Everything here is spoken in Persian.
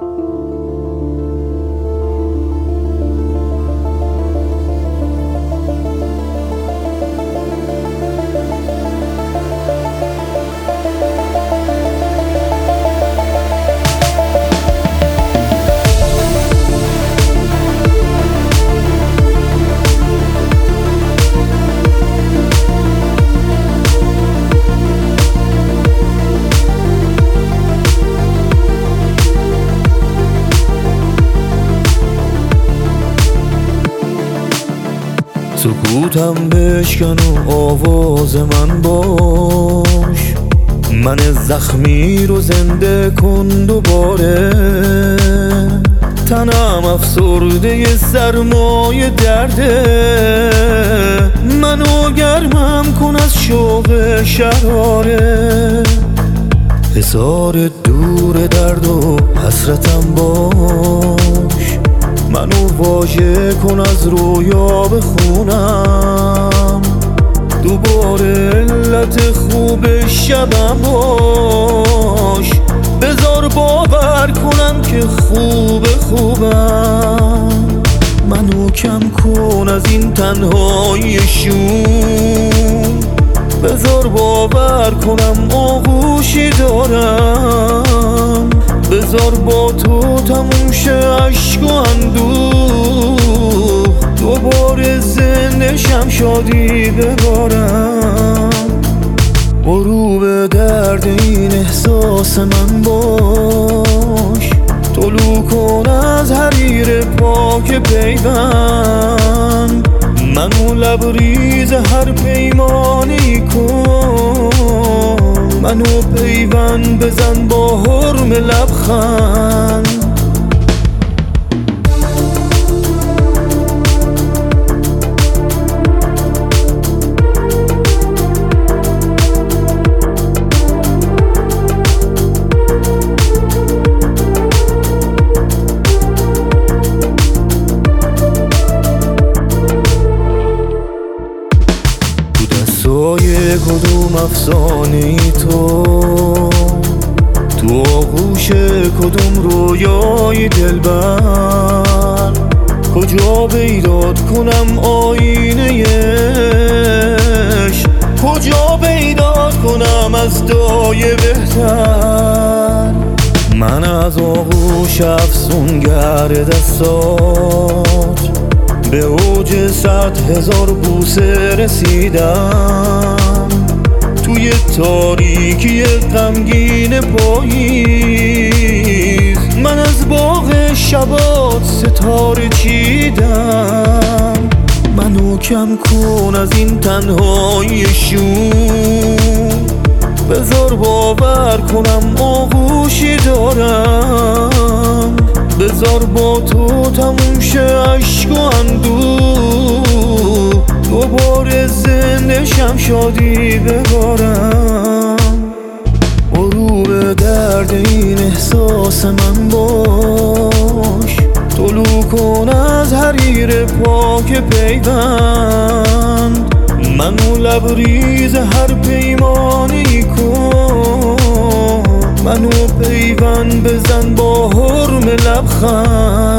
سکوتم بشکن و آواز من باش، من زخمی رو زنده کن دوباره. تنم افسرده سرمای درده، منو گرمم کن از شوق شراره. حصار دور درد و حسرتم باش، منو واژه کن از رویا بخونم. دوباره علت خوب شبم باش، بذار باور کنم که خوبم. منو کم کن از این تنهایی شوم، بذار باور کنم آغوشی دارم. بذار با تو تموم شه عشق و اندوه، دوباره زندشم شادی ببارم. غروب درد این احساس من باش، طلوع کن از حریر پاک پیوند. منو لبریز هر پیمانی کن، منو پیوند بزن با حرم لبخند. دستای کدوم افسانه ای تو آغوش کدوم رویای دلبر. کجا بیداد کنم آینه عشق، کجا بیداد کنم از دای بهتر. من از آغوش افسونگر دستات به اوج 100,000 بوسه رسیدم. توی تاریکی غمگین پاییز من از باغ شبات ستاره چیدم. منو کم کن از این تنهایی شوم، بذار باور کنم آغوشی دارم. بذار با تو تموم شه عشق و اندوه، دوباره زندشم شادی ببارم. غروب درد این احساس من باش، طلوع کن از حریر پاک پیوند. منو لبریز هر پیمانی کن، منو پیوند بزن با حرم لبخند.